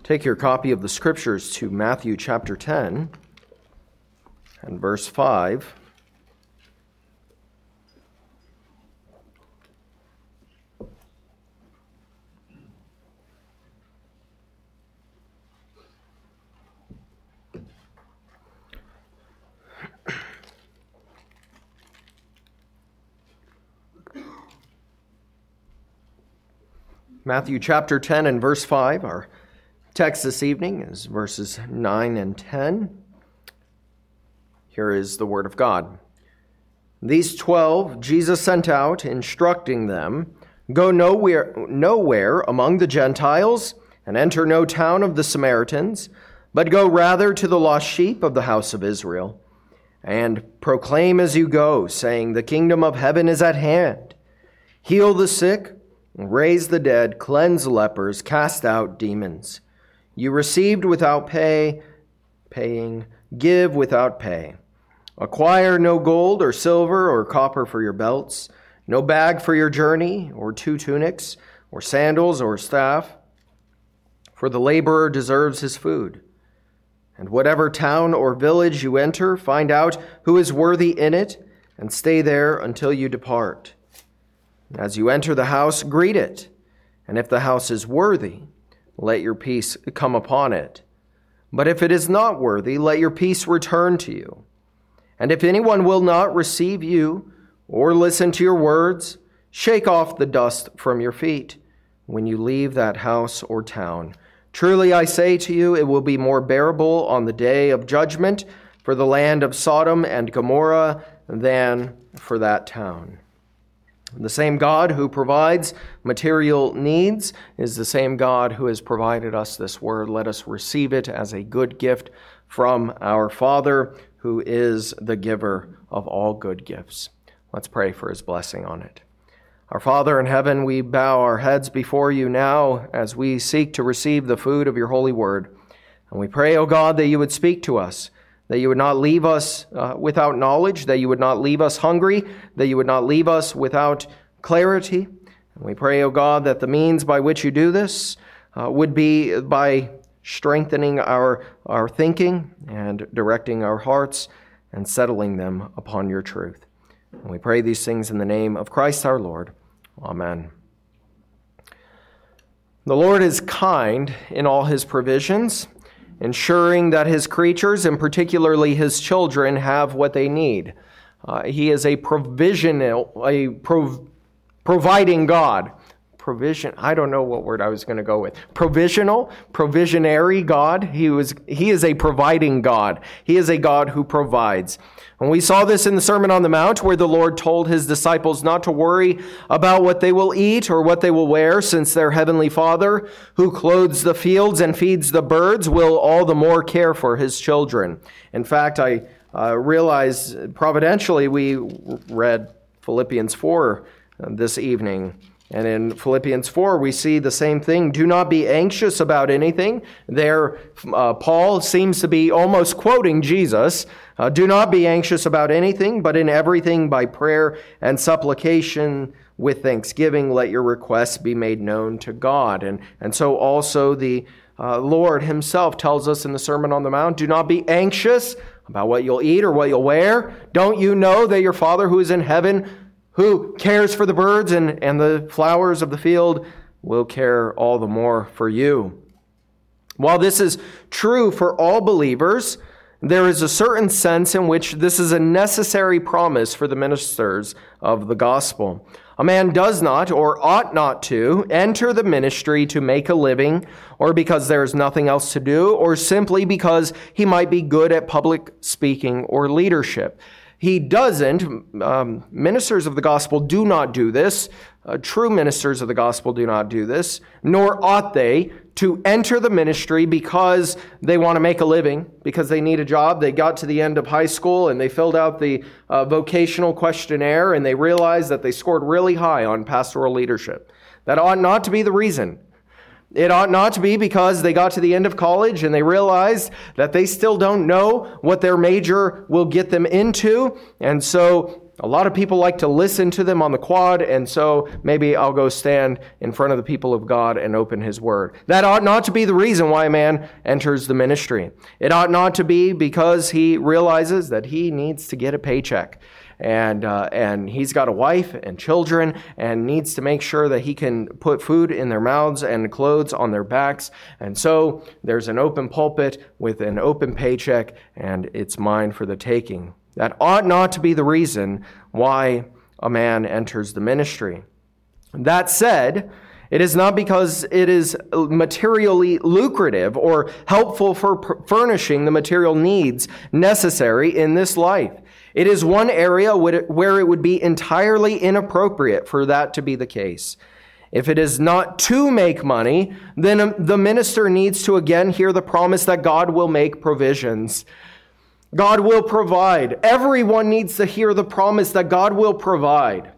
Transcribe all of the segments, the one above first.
Take your copy of the Scriptures to Matthew chapter 10 and verse 5. Matthew chapter 10 and verse 5, our text this evening is verses 9 and 10. Here is the word of God. These 12 Jesus sent out, instructing them, "Go nowhere among the Gentiles, and enter no town of the Samaritans, but go rather to the lost sheep of the house of Israel. And proclaim as you go, saying, the kingdom of heaven is at hand. Heal the sick, raise the dead, cleanse lepers, cast out demons. You received without paying, give without pay. Acquire no gold or silver or copper for your belts, no bag for your journey, or 2 tunics, or sandals, or staff. For the laborer deserves his food. And whatever town or village you enter, find out who is worthy in it, and stay there until you depart. As you enter the house, greet it, and if the house is worthy, let your peace come upon it. But if it is not worthy, let your peace return to you. And if anyone will not receive you or listen to your words, shake off the dust from your feet when you leave that house or town. Truly I say to you, it will be more bearable on the day of judgment for the land of Sodom and Gomorrah than for that town. The same God who provides material needs is the same God who has provided us this word. Let us receive it as a good gift from our Father, who is the giver of all good gifts. Let's pray for his blessing on it. Our Father in heaven, we bow our heads before you now as we seek to receive the food of your holy word. And we pray, O God, that you would speak to us, that you would not leave us without knowledge, that you would not leave us hungry, that you would not leave us without clarity. And we pray, O God, that the means by which you do this would be by strengthening our thinking and directing our hearts and settling them upon your truth. And we pray these things in the name of Christ our Lord. Amen. The Lord is kind in all his provisions, ensuring that his creatures, and particularly his children, have what they need. He is a providing God. Provision, I don't know what word I was going to go with. Provisionary God. He is a providing God. He is a God who provides. And we saw this in the Sermon on the Mount, where the Lord told his disciples not to worry about what they will eat or what they will wear, since their heavenly Father, who clothes the fields and feeds the birds, will all the more care for his children. In fact, I realize providentially we read Philippians 4 this evening. And in Philippians 4, we see the same thing. Do not be anxious about anything. There, Paul seems to be almost quoting Jesus. Do not be anxious about anything, but in everything by prayer and supplication with thanksgiving, let your requests be made known to God. And so also the Lord himself tells us in the Sermon on the Mount, do not be anxious about what you'll eat or what you'll wear. Don't you know that your Father who is in heaven, who cares for the birds and the flowers of the field, will care all the more for you? While this is true for all believers, there is a certain sense in which this is a necessary promise for the ministers of the gospel. A man does not, or ought not to, enter the ministry to make a living, or because there is nothing else to do, or simply because he might be good at public speaking or leadership. He doesn't. Ministers of the gospel do not do this. True ministers of the gospel do not do this, nor ought they to enter the ministry because they want to make a living, because they need a job. They got to the end of high school and they filled out the vocational questionnaire and they realized that they scored really high on pastoral leadership. That ought not to be the reason. It ought not to be because they got to the end of college and they realized that they still don't know what their major will get them into. And so A lot of people like to listen to them on the quad, and so maybe I'll go stand in front of the people of God and open his word. That ought not to be the reason why a man enters the ministry. It ought not to be because he realizes that he needs to get a paycheck. And he's got a wife and children and needs to make sure that he can put food in their mouths and clothes on their backs. And so there's an open pulpit with an open paycheck, and it's mine for the taking. That ought not to be the reason why a man enters the ministry. That said, it is not because it is materially lucrative or helpful for furnishing the material needs necessary in this life. It is one area where it would be entirely inappropriate for that to be the case. If it is not to make money, then the minister needs to again hear the promise that God will make provisions. God will provide. Everyone needs to hear the promise that God will provide.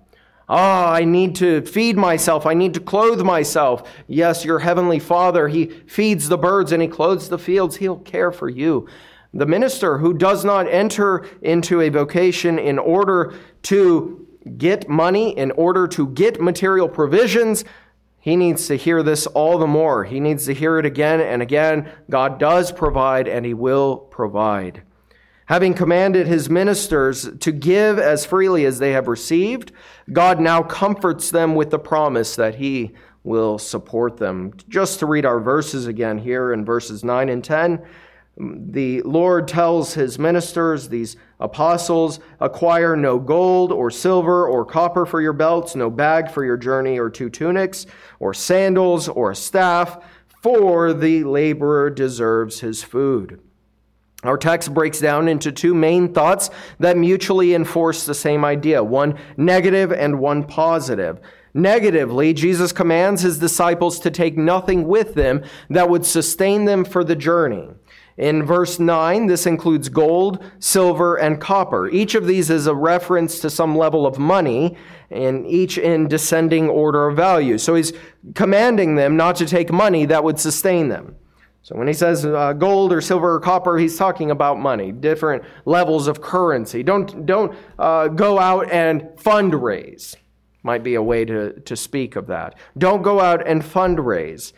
I need to feed myself. I need to clothe myself. Yes, your heavenly Father, he feeds the birds and he clothes the fields. He'll care for you. The minister who does not enter into a vocation in order to get money, in order to get material provisions, he needs to hear this all the more. He needs to hear it again and again. God does provide and he will provide. Having commanded his ministers to give as freely as they have received, God now comforts them with the promise that he will support them. Just to read our verses again here in verses 9 and 10, the Lord tells his ministers, these apostles, acquire no gold or silver or copper for your belts, no bag for your journey or 2 tunics or sandals or a staff, for the laborer deserves his food. Our text breaks down into 2 main thoughts that mutually enforce the same idea, one negative and one positive. Negatively, Jesus commands his disciples to take nothing with them that would sustain them for the journey. In verse 9, this includes gold, silver, and copper. Each of these is a reference to some level of money, and each in descending order of value. So he's commanding them not to take money that would sustain them. So when he says gold or silver or copper, he's talking about money, different levels of currency. Don't go out and fundraise. Might be a way to speak of that. Don't go out and fundraise.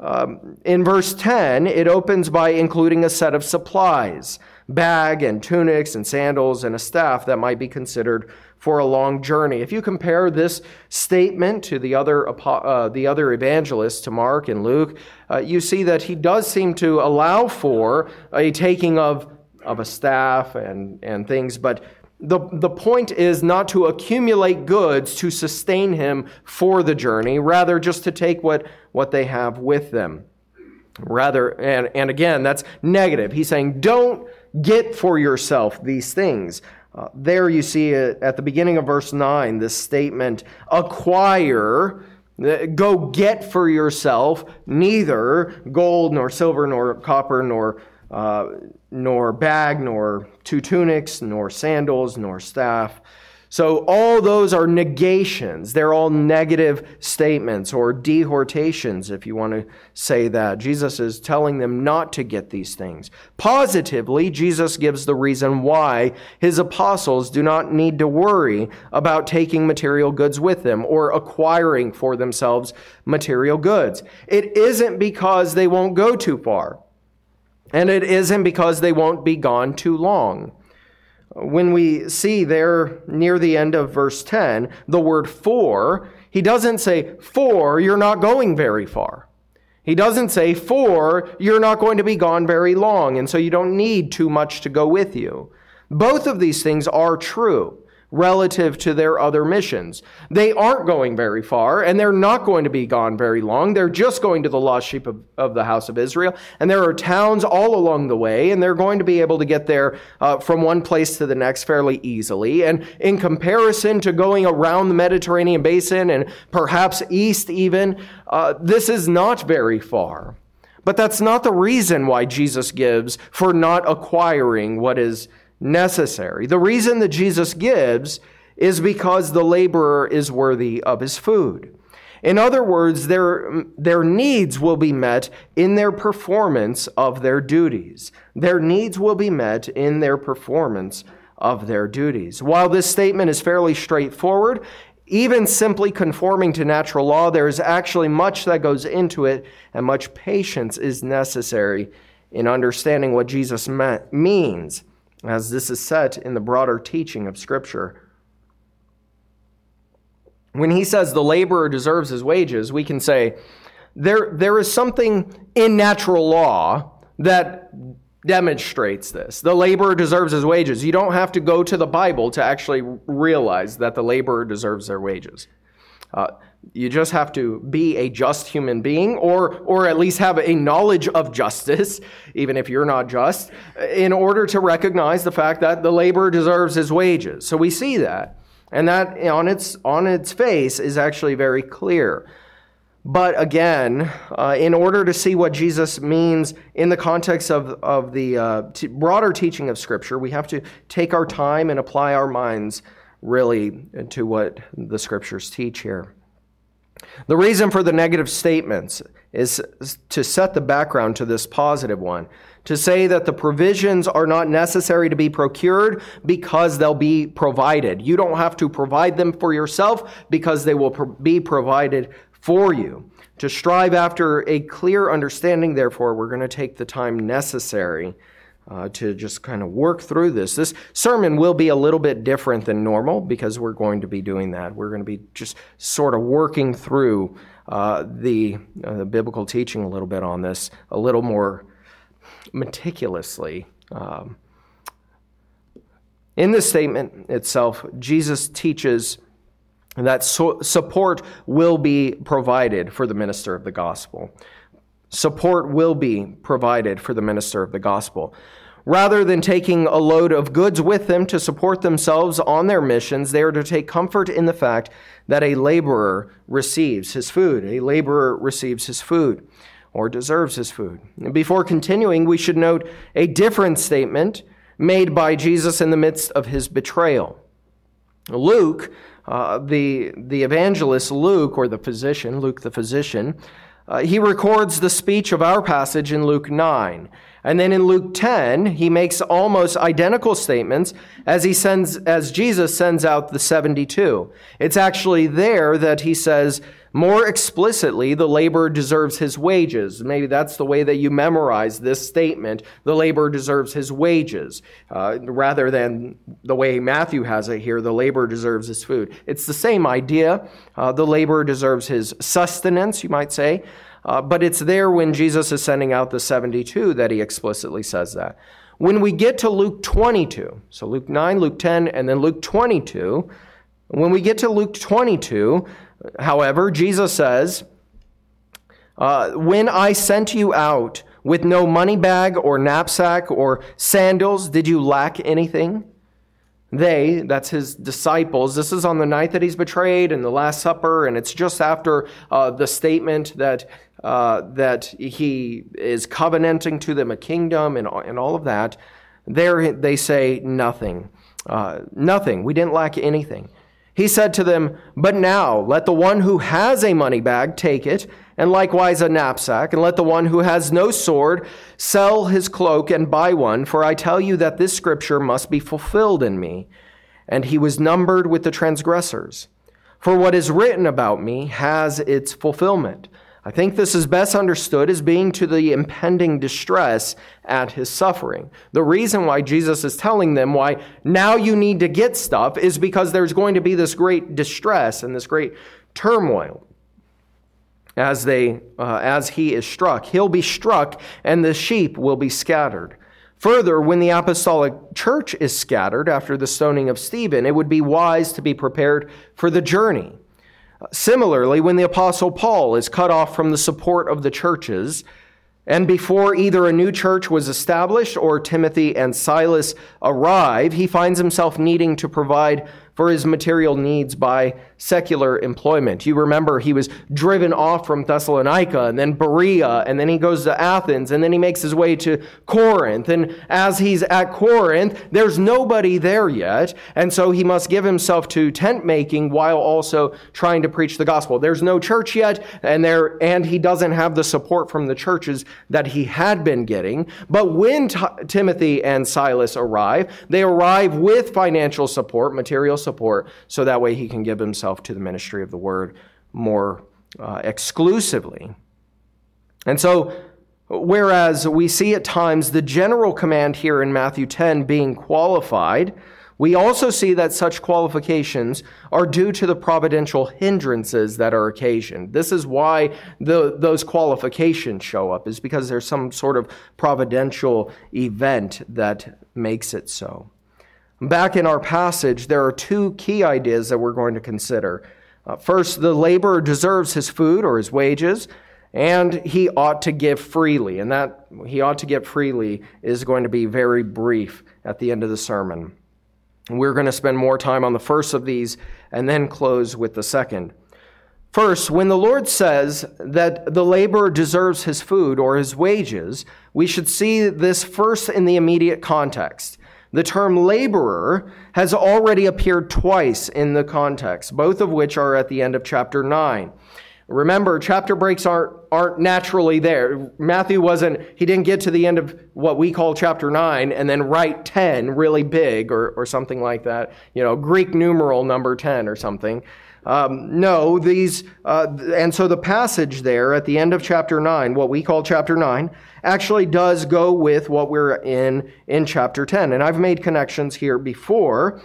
In verse 10, it opens by including a set of supplies, bag and tunics and sandals and a staff that might be considered for a long journey. If you compare this statement to the other evangelists, to Mark and Luke, you see that he does seem to allow for a taking of a staff and things, but the point is not to accumulate goods to sustain him for the journey, rather just to take what they have with them. Rather, and again, that's negative. He's saying, don't get for yourself these things. There you see at the beginning of verse 9, this statement, acquire, go get for yourself neither gold nor silver nor copper nor bag nor 2 tunics nor sandals nor staff. So all those are negations. They're all negative statements or dehortations, if you want to say that. Jesus is telling them not to get these things. Positively, Jesus gives the reason why his apostles do not need to worry about taking material goods with them or acquiring for themselves material goods. It isn't because they won't go too far, and it isn't because they won't be gone too long. When we see there near the end of verse 10, the word for, he doesn't say, for you're not going very far. He doesn't say, for you're not going to be gone very long, and so you don't need too much to go with you. Both of these things are true relative to their other missions. They aren't going very far, and they're not going to be gone very long. They're just going to the lost sheep of the house of Israel, and there are towns all along the way, and they're going to be able to get there from one place to the next fairly easily. And in comparison to going around the Mediterranean basin and perhaps east even, this is not very far. But that's not the reason why Jesus gives for not acquiring what is necessary. The reason that Jesus gives is because the laborer is worthy of his food. In other words, their needs will be met in their performance of their duties. Their needs will be met in their performance of their duties. While this statement is fairly straightforward, even simply conforming to natural law, there is actually much that goes into it, and much patience is necessary in understanding what Jesus means, as this is set in the broader teaching of Scripture. When he says the laborer deserves his wages, we can say there is something in natural law that demonstrates this. The laborer deserves his wages. You don't have to go to the Bible to actually realize that the laborer deserves their wages. You just have to be a just human being, or at least have a knowledge of justice, even if you're not just, in order to recognize the fact that the laborer deserves his wages. So we see that, and that on its face is actually very clear. But again, in order to see what Jesus means in the context of the broader teaching of Scripture, we have to take our time and apply our minds really to what the Scriptures teach here. The reason for the negative statements is to set the background to this positive one, to say that the provisions are not necessary to be procured because they'll be provided. You don't have to provide them for yourself because they will be provided for you. To strive after a clear understanding, therefore, we're going to take the time necessary to just kind of work through this. This sermon will be a little bit different than normal because we're going to be doing that. We're going to be just sort of working through the biblical teaching a little bit on this, a little more meticulously. In this statement itself, Jesus teaches that support will be provided for the minister of the gospel. Support will be provided for the minister of the gospel. Rather than taking a load of goods with them to support themselves on their missions, they are to take comfort in the fact that a laborer receives his food. A laborer receives his food, or deserves his food. Before continuing, we should note a different statement made by Jesus in the midst of his betrayal. Luke, the evangelist Luke, or the physician, Luke the physician, he records the speech of our passage in Luke 9. And then in Luke 10, he makes almost identical statements as Jesus sends out the 72. It's actually there that he says more explicitly, the laborer deserves his wages. Maybe that's the way that you memorize this statement. The laborer deserves his wages, rather than the way Matthew has it here, the laborer deserves his food. It's the same idea. The laborer deserves his sustenance, you might say. But it's there when Jesus is sending out the 72 that he explicitly says that. When we get to Luke 22, so Luke 9, Luke 10, and then Luke 22, when we get to Luke 22, however, Jesus says, when I sent you out with no money bag or knapsack or sandals, did you lack anything? They, that's his disciples, this is on the night that he's betrayed in the Last Supper, and it's just after the statement that he is covenanting to them a kingdom and all of that. There they say nothing. Nothing. We didn't lack anything. He said to them, but now let the one who has a money bag take it, and likewise a knapsack, and let the one who has no sword sell his cloak and buy one, for I tell you that this scripture must be fulfilled in me. And he was numbered with the transgressors. For what is written about me has its fulfillment. I think this is best understood as being to the impending distress at his suffering. The reason why Jesus is telling them why now you need to get stuff is because there's going to be this great distress and this great turmoil as he is struck. He'll be struck and the sheep will be scattered. Further, when the apostolic church is scattered after the stoning of Stephen, it would be wise to be prepared for the journey. Similarly, when the Apostle Paul is cut off from the support of the churches, and before either a new church was established or Timothy and Silas arrive, he finds himself needing to provide for his material needs by secular employment. You remember he was driven off from Thessalonica and then Berea, and then he goes to Athens, and then he makes his way to Corinth. And as he's at Corinth, there's nobody there yet, and so he must give himself to tent making while also trying to preach the gospel. There's no church yet, and he doesn't have the support from the churches that he had been getting. But when Timothy and Silas arrive, they arrive with financial support, material support, so that way he can give himself to the ministry of the word more exclusively. And so, whereas we see at times the general command here in Matthew 10 being qualified, we also see that such qualifications are due to the providential hindrances that are occasioned. This is why those qualifications show up, is because there's some sort of providential event that makes it so. Back in our passage, there are two key ideas that we're going to consider. First, the laborer deserves his food or his wages, and he ought to give freely. And that he ought to give freely is going to be very brief at the end of the sermon. We're going to spend more time on the first of these and then close with the second. First, when the Lord says that the laborer deserves his food or his wages, we should see this first in the immediate context. The term laborer has already appeared twice in the context, both of which are at the end of chapter 9. Remember, chapter breaks aren't naturally there. Matthew he didn't get to the end of what we call chapter 9 and then write 10 really big or something like that. Greek numeral number 10 or something. And so the passage there at the end of chapter 9, what we call chapter 9, actually does go with what we're in chapter 10. And I've made connections here before.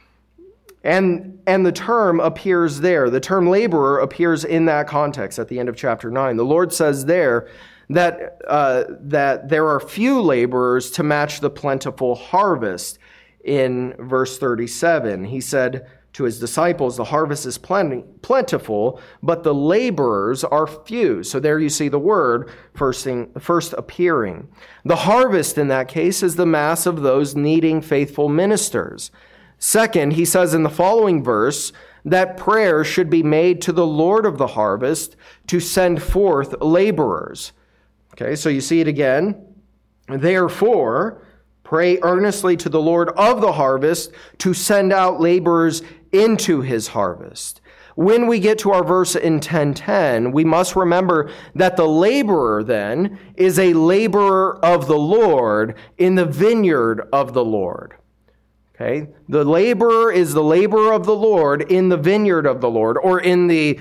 And the term appears there. The term laborer appears in that context at the end of chapter 9. The Lord says there that there are few laborers to match the plentiful harvest. In verse 37, he said to his disciples, the harvest is plentiful, but the laborers are few. So there you see the word first appearing. The harvest in that case is the mass of those needing faithful ministers. Second, he says in the following verse that prayer should be made to the Lord of the harvest to send forth laborers. Okay, so you see it again. Therefore, pray earnestly to the Lord of the harvest to send out laborers into his harvest. When we get to our verse in 10:10, we must remember that the laborer then is a laborer of the Lord in the vineyard of the Lord. Okay, the laborer is the laborer of the Lord in the vineyard of the Lord, or in the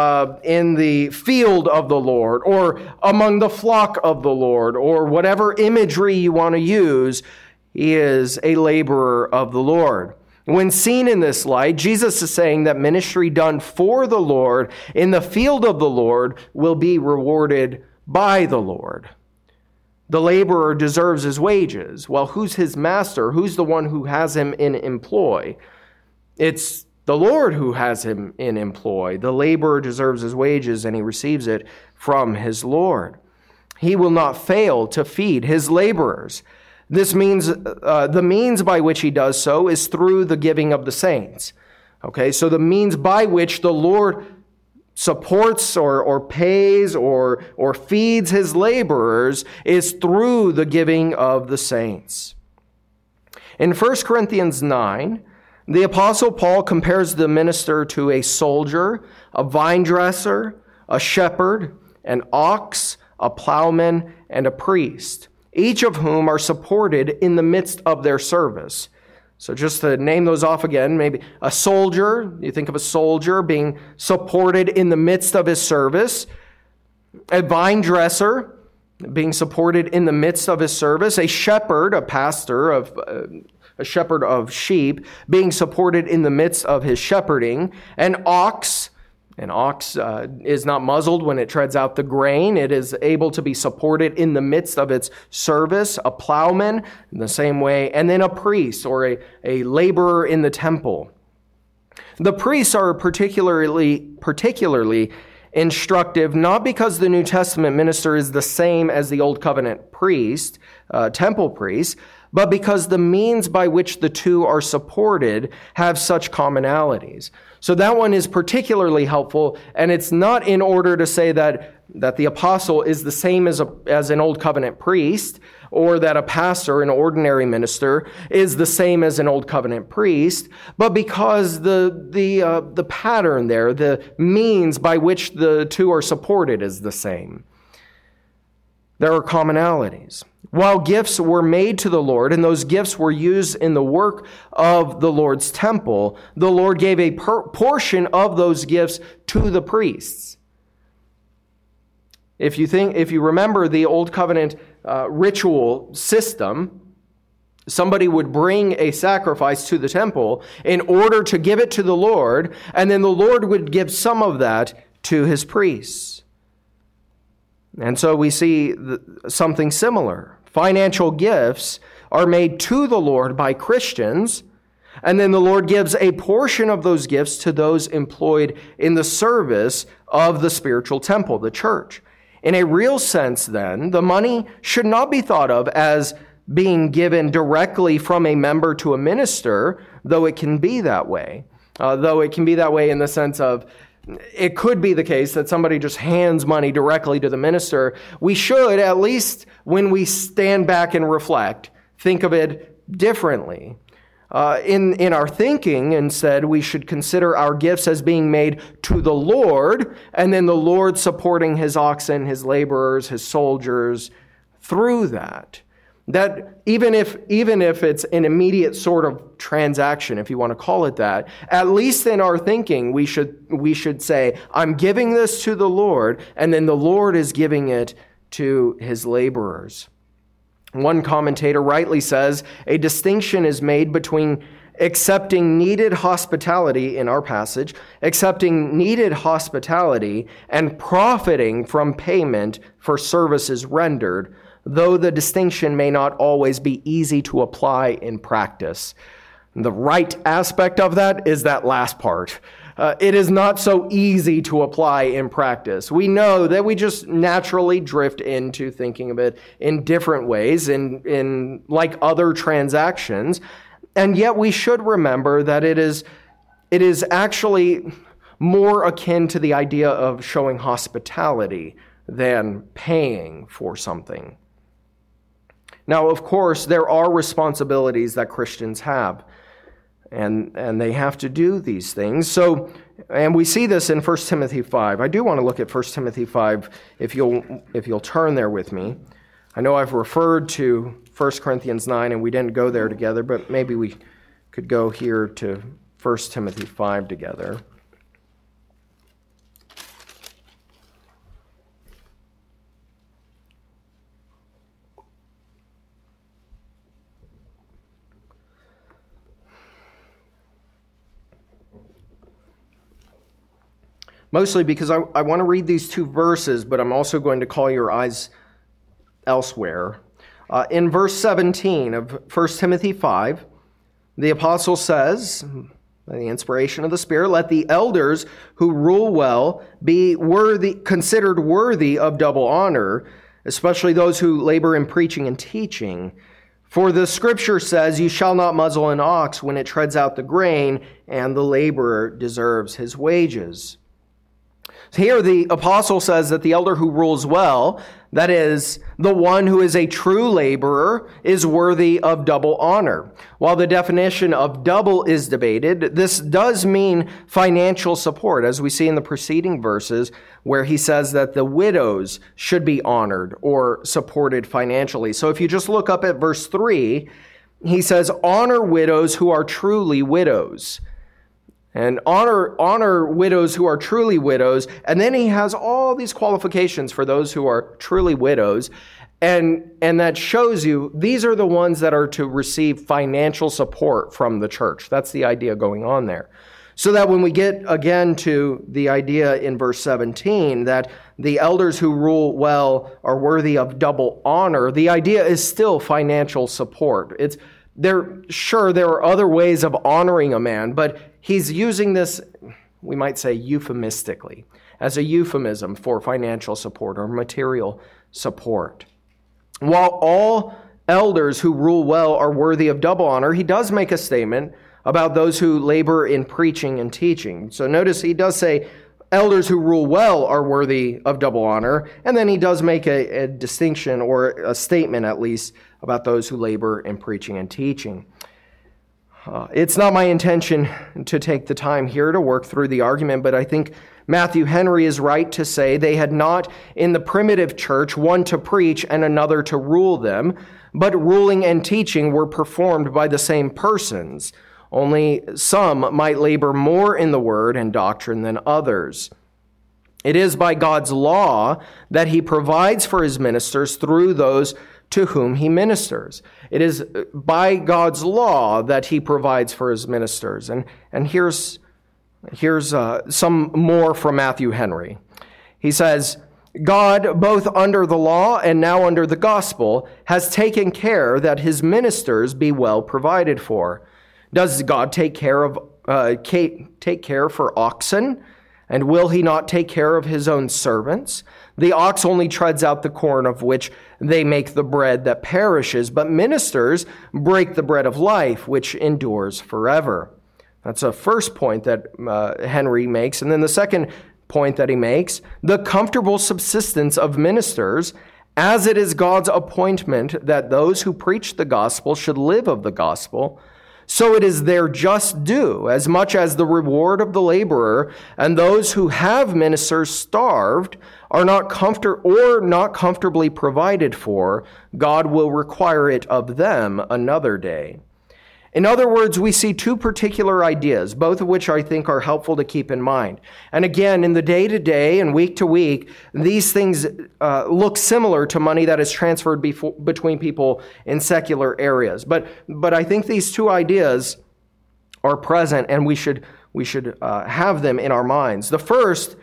field of the Lord, or among the flock of the Lord, or whatever imagery you want to use. He is a laborer of the Lord. When seen in this light, Jesus is saying that ministry done for the Lord in the field of the Lord will be rewarded by the Lord. The laborer deserves his wages. Well, who's his master? Who's the one who has him in employ? It's the Lord who has him in employ. The laborer deserves his wages, and he receives it from his Lord. He will not fail to feed his laborers. This means the means by which he does so is through the giving of the saints. Okay, so the means by which the Lord supports or pays or feeds his laborers is through the giving of the saints. In 1 Corinthians 9, the Apostle Paul compares the minister to a soldier, a vine dresser, a shepherd, an ox, a plowman, and a priest, each of whom are supported in the midst of their service. So just to name those off again, maybe a soldier, you think of a soldier being supported in the midst of his service, a vine dresser being supported in the midst of his service, a shepherd, a shepherd of sheep being supported in the midst of his shepherding, an ox is not muzzled when it treads out the grain. It is able to be supported in the midst of its service. A plowman in the same way. And then a priest or a laborer in the temple. The priests are particularly instructive, not because the New Testament minister is the same as the Old Covenant priest, temple priest, but because the means by which the two are supported have such commonalities. So that one is particularly helpful, and it's not in order to say that the apostle is the same as an old covenant priest, or that a pastor, an ordinary minister, is the same as an old covenant priest, but because the pattern there, the means by which the two are supported is the same. There are commonalities. While gifts were made to the Lord, and those gifts were used in the work of the Lord's temple, the Lord gave a portion of those gifts to the priests. If you remember the Old Covenant ritual system, somebody would bring a sacrifice to the temple in order to give it to the Lord, and then the Lord would give some of that to his priests. And so we see something similar. Financial gifts are made to the Lord by Christians, and then the Lord gives a portion of those gifts to those employed in the service of the spiritual temple, the church. In a real sense, then, the money should not be thought of as being given directly from a member to a minister, though it can be that way. Though it can be that way in the sense of it could be the case that somebody just hands money directly to the minister. We should, at least when we stand back and reflect, think of it differently. In our thinking, instead, we should consider our gifts as being made to the Lord, and then the Lord supporting his oxen, his laborers, his soldiers through that. That even if it's an immediate sort of transaction, if you want to call it that, at least in our thinking, we should say, I'm giving this to the Lord, and then the Lord is giving it to his laborers. One commentator rightly says, a distinction is made between accepting needed hospitality in our passage, accepting needed hospitality, and profiting from payment for services rendered, though the distinction may not always be easy to apply in practice. The right aspect of that is that last part. It is not so easy to apply in practice. We know that we just naturally drift into thinking of it in different ways, in like other transactions, and yet we should remember that it is actually more akin to the idea of showing hospitality than paying for something. Now, of course, there are responsibilities that Christians have, and they have to do these things. So, and we see this in 1 Timothy 5. I do want to look at 1 Timothy 5 if you'll turn there with me. I know I've referred to 1 Corinthians 9, and we didn't go there together, but maybe we could go here to 1 Timothy 5 together. Mostly because I want to read these two verses, but I'm also going to call your eyes elsewhere. In verse 17 of 1 Timothy 5, the apostle says, by the inspiration of the Spirit, let the elders who rule well be considered worthy of double honor, especially those who labor in preaching and teaching. For the scripture says, you shall not muzzle an ox when it treads out the grain, and the laborer deserves his wages. Here the apostle says that the elder who rules well, that is, the one who is a true laborer, is worthy of double honor. While the definition of double is debated, this does mean financial support, as we see in the preceding verses, where he says that the widows should be honored or supported financially. So if you just look up at verse 3, he says, honor widows who are truly widows. And honor widows who are truly widows. And then he has all these qualifications for those who are truly widows. And that shows you these are the ones that are to receive financial support from the church. That's the idea going on there. So that when we get again to the idea in verse 17 that the elders who rule well are worthy of double honor, the idea is still financial support. There are other ways of honoring a man, but he's using this, we might say euphemistically, as a euphemism for financial support or material support. While all elders who rule well are worthy of double honor, he does make a statement about those who labor in preaching and teaching. So notice he does say elders who rule well are worthy of double honor, and then he does make a distinction, or a statement at least, about those who labor in preaching and teaching. It's not my intention to take the time here to work through the argument, but I think Matthew Henry is right to say they had not in the primitive church one to preach and another to rule them, but ruling and teaching were performed by the same persons. Only some might labor more in the word and doctrine than others. It is by God's law that he provides for his ministers through those to whom he ministers. It is by God's law that he provides for his ministers. And here's some more from Matthew Henry. He says, God, both under the law and now under the gospel, has taken care that his ministers be well provided for. Does God take care for oxen? And will he not take care of his own servants? The ox only treads out the corn of which they make the bread that perishes, but ministers break the bread of life, which endures forever. That's a first point that Henry makes. And then the second point that he makes, the comfortable subsistence of ministers, as it is God's appointment that those who preach the gospel should live of the gospel, so it is their just due, as much as the reward of the laborer, and those who have ministers starved are not comfortably provided for, God will require it of them another day. In other words, we see two particular ideas, both of which I think are helpful to keep in mind. And again, in the day-to-day and week-to-week, these things look similar to money that is transferred between people in secular areas. But I think these two ideas are present, and we should have them in our minds. The first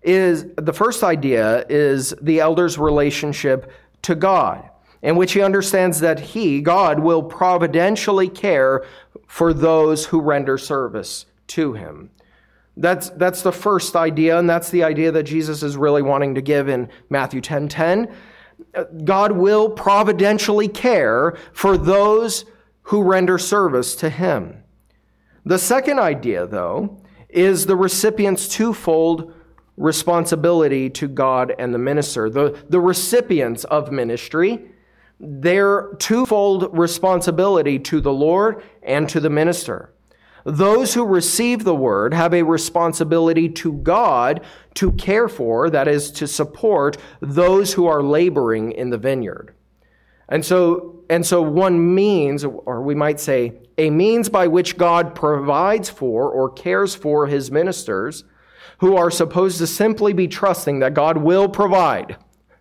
idea is the elder's relationship to God, in which he understands that God, will providentially care for those who render service to him. That's the first idea, and that's the idea that Jesus is really wanting to give in Matthew 10:10. God will providentially care for those who render service to him. The second idea, though, is the recipient's twofold responsibility to God and the minister. The recipients of ministry, their twofold responsibility to the Lord and to the minister. Those who receive the word have a responsibility to God to care for, that is, to support those who are laboring in the vineyard. And so one means, or we might say, a means by which God provides for or cares for his ministers, who are supposed to simply be trusting that God will provide.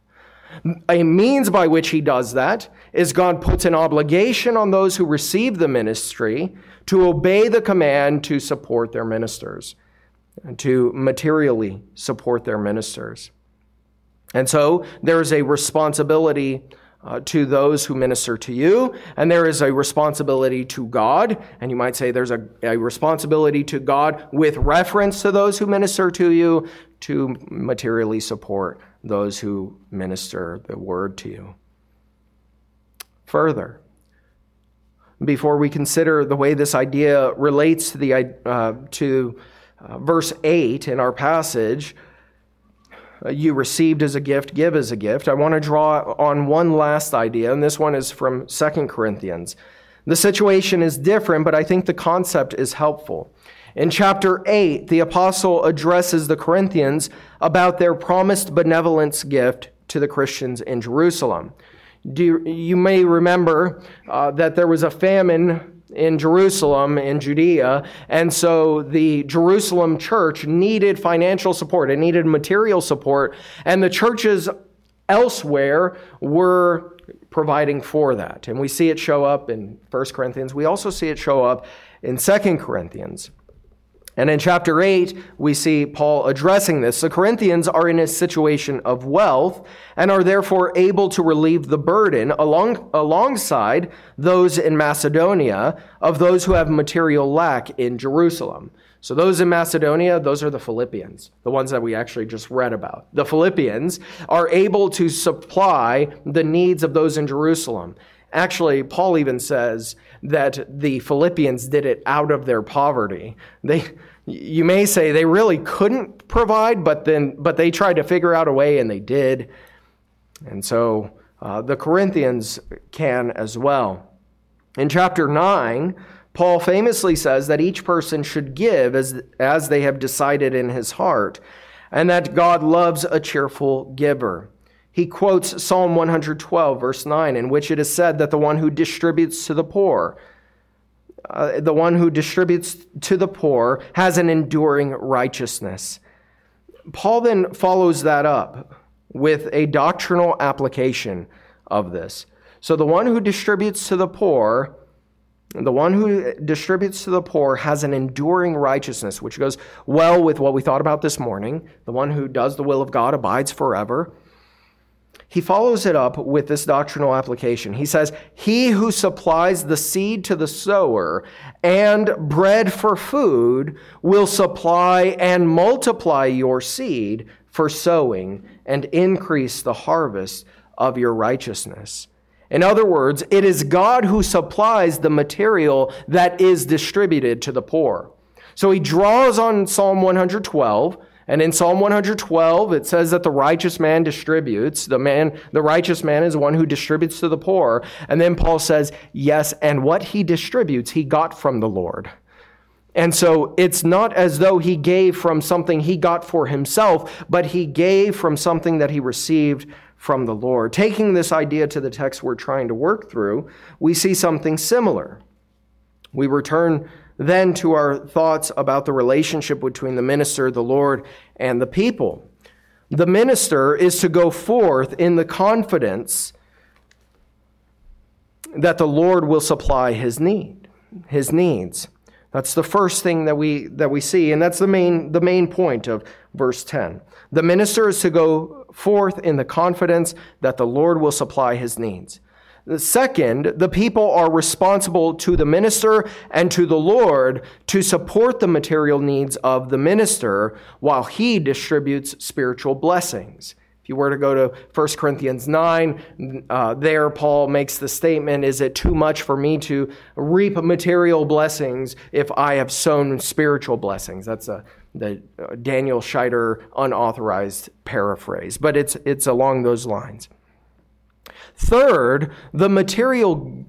A means by which he does that is God puts an obligation on those who receive the ministry to obey the command to support their ministers, and to materially support their ministers. And so there is a responsibility to those who minister to you, and there is a responsibility to God, and you might say there's a responsibility to God with reference to those who minister to you to materially support those who minister the word to you. Further, before we consider the way this idea relates to verse 8 in our passage, you received as a gift, give as a gift, I want to draw on one last idea, and this one is from 2 Corinthians. The situation is different, but I think the concept is helpful. In chapter 8, the apostle addresses the Corinthians about their promised benevolence gift to the Christians in Jerusalem. You may remember that there was a famine in Jerusalem, in Judea, and so the Jerusalem church needed financial support. It needed material support, and the churches elsewhere were providing for that. And we see it show up in 1 Corinthians. We also see it show up in 2 Corinthians. And in chapter 8, we see Paul addressing this. The Corinthians are in a situation of wealth and are therefore able to relieve the burden alongside those in Macedonia of those who have material lack in Jerusalem. So those in Macedonia, those are the Philippians, the ones that we actually just read about. The Philippians are able to supply the needs of those in Jerusalem. Actually, Paul even says that the Philippians did it out of their poverty. You may say they really couldn't provide, but they tried to figure out a way, and they did. And so the Corinthians can as well. In chapter 9, Paul famously says that each person should give as they have decided in his heart, and that God loves a cheerful giver. He quotes Psalm 112, verse 9, in which it is said that the one who distributes to the poor, has an enduring righteousness. Paul then follows that up with a doctrinal application of this. So the one who distributes to the poor has an enduring righteousness, which goes well with what we thought about this morning. The one who does the will of God abides forever. He follows it up with this doctrinal application. He says, he who supplies the seed to the sower and bread for food will supply and multiply your seed for sowing and increase the harvest of your righteousness. In other words, it is God who supplies the material that is distributed to the poor. So he draws on Psalm 112, and in Psalm 112, it says that the righteous man distributes. The righteous man is one who distributes to the poor. And then Paul says, yes, and what he distributes, he got from the Lord. And so it's not as though he gave from something he got for himself, but he gave from something that he received from the Lord. Taking this idea to the text we're trying to work through, we see something similar. We return then to our thoughts about the relationship between the minister, the Lord, and the people. The minister is to go forth in the confidence that the Lord will supply his needs. That's the first thing that we see, and that's the main point of verse 10. The minister is to go forth in the confidence that the Lord will supply his needs. The second, the people are responsible to the minister and to the Lord to support the material needs of the minister while he distributes spiritual blessings. If you were to go to 1 Corinthians 9, there Paul makes the statement, is it too much for me to reap material blessings if I have sown spiritual blessings? That's the Daniel Scheider unauthorized paraphrase, but it's along those lines. Third, the material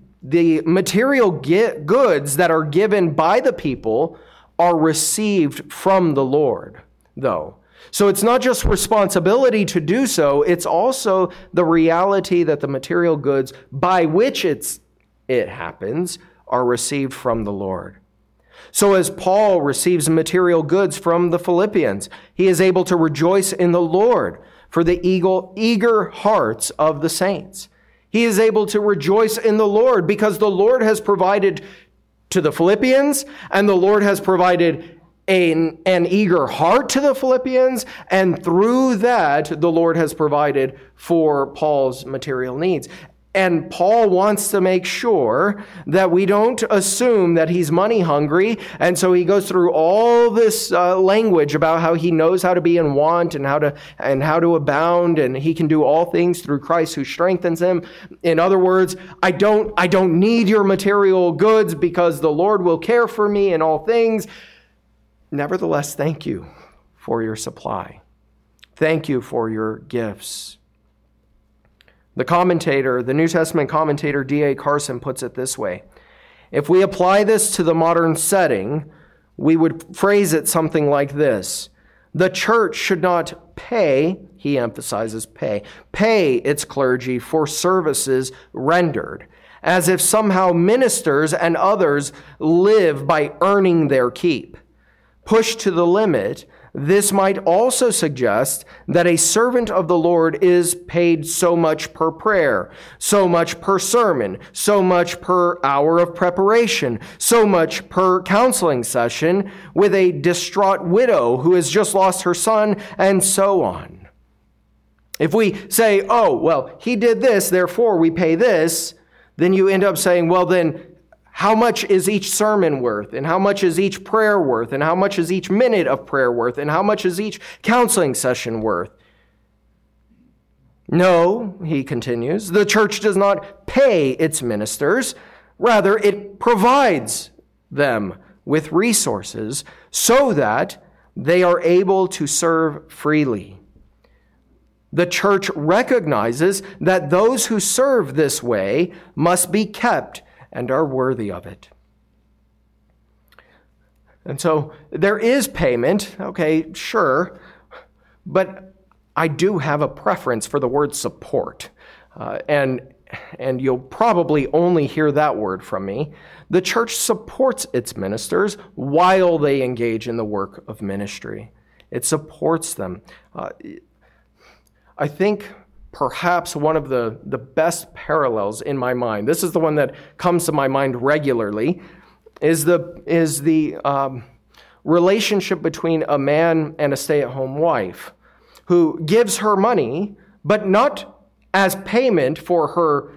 goods that are given by the people are received from the Lord, though. So it's not just responsibility to do so, it's also the reality that the material goods by which it happens are received from the Lord. So as Paul receives material goods from the Philippians, he is able to rejoice in the Lord for the eager hearts of the saints. He is able to rejoice in the Lord because the Lord has provided to the Philippians, and the Lord has provided an eager heart to the Philippians, and through that, the Lord has provided for Paul's material needs. And Paul wants to make sure that we don't assume that he's money hungry. And so he goes through all this language about how he knows how to be in want and how to abound, and he can do all things through Christ who strengthens him. In other words, I don't need your material goods because the Lord will care for me in all things. Nevertheless, thank you for your supply. Thank you for your gifts. The New Testament commentator D.A. Carson puts it this way. If we apply this to the modern setting, we would phrase it something like this. The church should not pay, he emphasizes pay its clergy for services rendered, as if somehow ministers and others live by earning their keep. Pushed to the limit, this might also suggest that a servant of the Lord is paid so much per prayer, so much per sermon, so much per hour of preparation, so much per counseling session with a distraught widow who has just lost her son, and so on. If we say, oh, well, he did this, therefore we pay this, then you end up saying, well, then how much is each sermon worth? And how much is each prayer worth? And how much is each minute of prayer worth? And how much is each counseling session worth? No, he continues, the church does not pay its ministers. Rather, it provides them with resources so that they are able to serve freely. The church recognizes that those who serve this way must be kept and are worthy of it. And so there is payment, okay, sure, but I do have a preference for the word support. And you'll probably only hear that word from me. The church supports its ministers while they engage in the work of ministry. It supports them. I think perhaps one of the best parallels in my mind, this is the one that comes to my mind regularly, is the relationship between a man and a stay-at-home wife who gives her money, but not as payment for her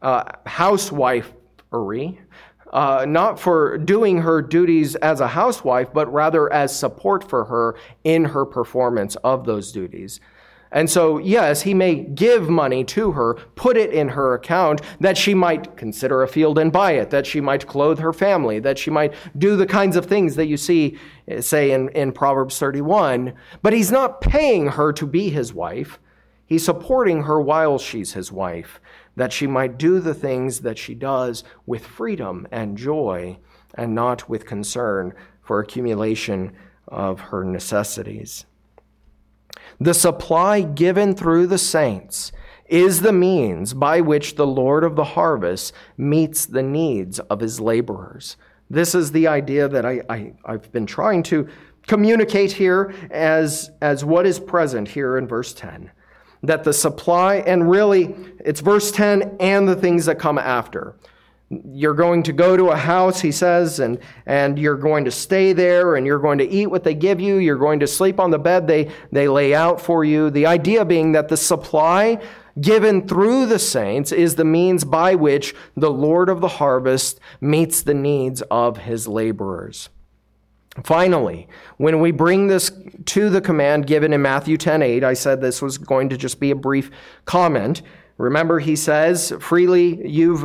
housewifery, not for doing her duties as a housewife, but rather as support for her in her performance of those duties. And so, yes, he may give money to her, put it in her account, that she might consider a field and buy it, that she might clothe her family, that she might do the kinds of things that you see, say, in Proverbs 31. But he's not paying her to be his wife. He's supporting her while she's his wife, that she might do the things that she does with freedom and joy, and not with concern for accumulation of her necessities. The supply given through the saints is the means by which the Lord of the harvest meets the needs of his laborers. This is the idea that I've been trying to communicate here as what is present here in verse 10. That the supply, and really it's verse 10 and the things that come after. You're going to go to a house, he says, and you're going to stay there, and you're going to eat what they give you. You're going to sleep on the bed they lay out for you. The idea being that the supply given through the saints is the means by which the Lord of the harvest meets the needs of his laborers. Finally, when we bring this to the command given in Matthew 10:8, I said this was going to just be a brief comment. Remember, he says, freely you've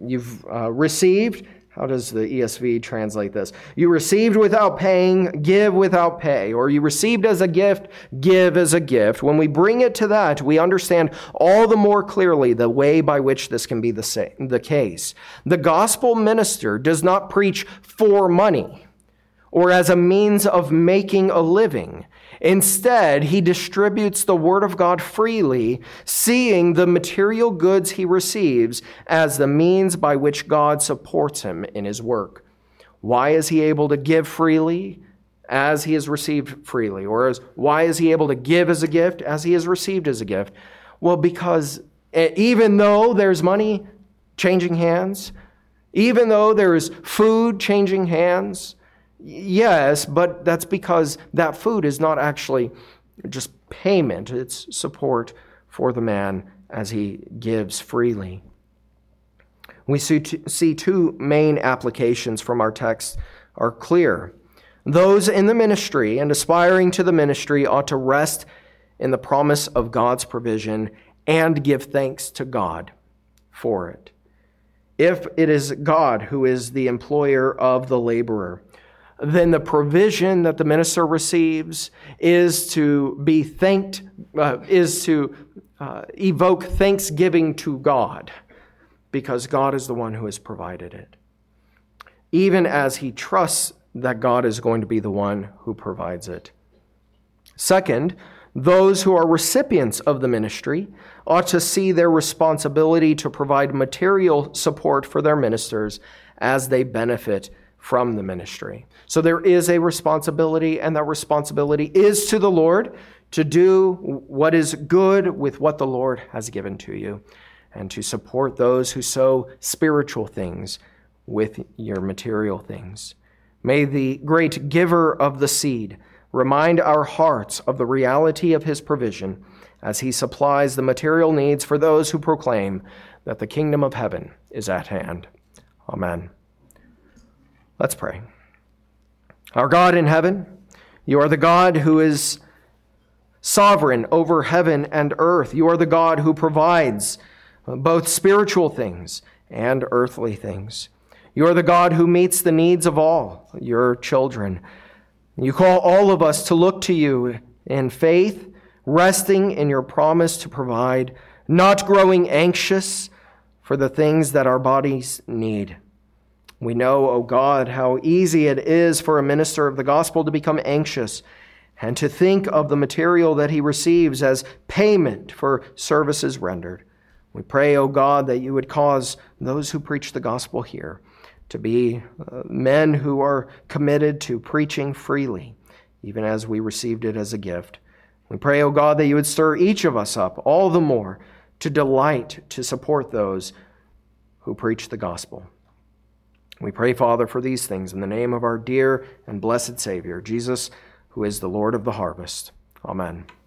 received. How does the ESV translate this? You received without paying, give without pay. Or you received as a gift, give as a gift. When we bring it to that, we understand all the more clearly the way by which this can be the case. The gospel minister does not preach for money or as a means of making a living. Instead, he distributes the word of God freely, seeing the material goods he receives as the means by which God supports him in his work. Why is he able to give freely as he has received freely? Or why is he able to give as a gift as he has received as a gift? Well, because even though there's money changing hands, even though there is food changing hands, yes, but that's because that food is not actually just payment. It's support for the man as he gives freely. We see two main applications from our text are clear. Those in the ministry and aspiring to the ministry ought to rest in the promise of God's provision and give thanks to God for it. If it is God who is the employer of the laborer, then the provision that the minister receives is to be evoke thanksgiving to God, because God is the one who has provided it, even as he trusts that God is going to be the one who provides it. Second, those who are recipients of the ministry ought to see their responsibility to provide material support for their ministers as they benefit from the ministry. So there is a responsibility, and that responsibility is to the Lord to do what is good with what the Lord has given to you, and to support those who sow spiritual things with your material things. May the great giver of the seed remind our hearts of the reality of his provision as he supplies the material needs for those who proclaim that the kingdom of heaven is at hand. Amen. Let's pray. Our God in heaven, you are the God who is sovereign over heaven and earth. You are the God who provides both spiritual things and earthly things. You are the God who meets the needs of all your children. You call all of us to look to you in faith, resting in your promise to provide, not growing anxious for the things that our bodies need. We know, O God, how easy it is for a minister of the gospel to become anxious and to think of the material that he receives as payment for services rendered. We pray, O God, that you would cause those who preach the gospel here to be men who are committed to preaching freely, even as we received it as a gift. We pray, O God, that you would stir each of us up all the more to delight to support those who preach the gospel. We pray, Father, for these things in the name of our dear and blessed Savior, Jesus, who is the Lord of the harvest. Amen.